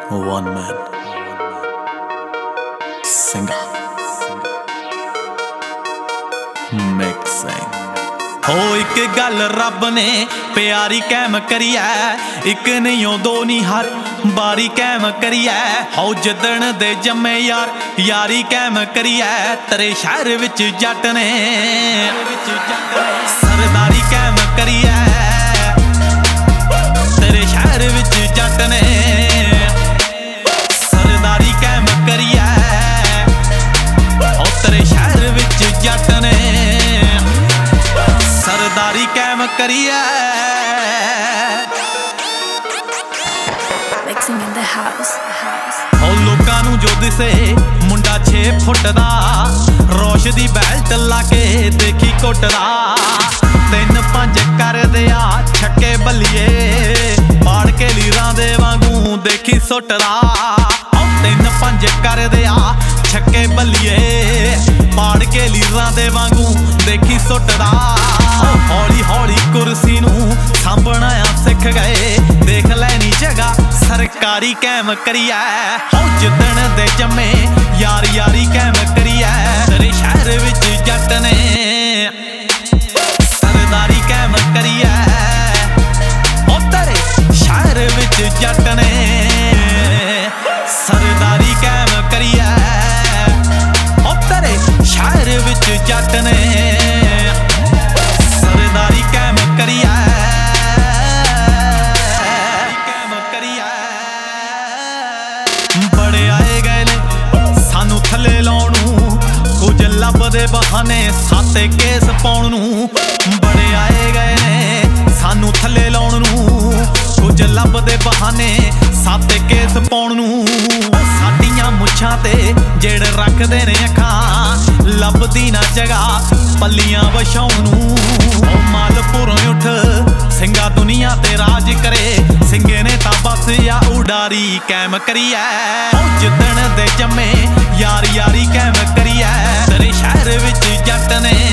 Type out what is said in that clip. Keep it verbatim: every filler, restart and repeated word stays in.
One man singer mixing हो एक गल रब ने प्यारी कैम करी है, एक नहीं हो दो नहीं हर बारी कैम करी है। हो जदन दे जम्मे यार यारी कैम करी है, तेरे शहर विच जट ने सरदारी कैम करी है, तेरे शहर विच जट ने सरदारी कैम करी है। हो तेरे शहर विच जट ने सरदारी कैम करी है। Mixing in the house, house. हो लोकां नूं जो दिसे मुंडा छे फुट दा, रोश दी बैल्ट ला के देखी कुटदा। तीन पंज कर दिया छक्के बल्लिए, पाड़ के लीरां दे वांगू देखी सुटदा। तीन पंज कर दिया छक्के बल्लिए, पाड़ के लीरां दे वांगू देखी सुटदा। हौली हौली कुर्सी नूं सांभणा सिख गए, देख लैनी जगह सरकारी कैम करी है। हो जिदन दे जम्मे यार यारी कैम करी है, तेरे शहर विच जट ने सरदारी कैम करी है। हो तेरे शहर विच जट ने सरदारी कैम करी है। हो तेरे शहर विच जट ने सरदारी कैम करी है। बड़े आए गए ने सानू थले लाउण नूं, कुछ लभदे बहाने साते केस पाउण नूं। बड़े आए गए ने सानू थले लाउण नूं, कुछ लभदे बहाने साते केस पाउण नूं। साडियां मुੱਛਾਂ ते जेड़ रखदे ने अखां, लभदी ना जगह पल्लियां वछाउण नूं। मालपुरों उठ सिंगा दुनिया ते राज करे, सिंगे ने तां बस या उडारी कैम करी है। हो जिदन दे जम्मे यार यारी कैम करी है, तेरे शहर विच जट ने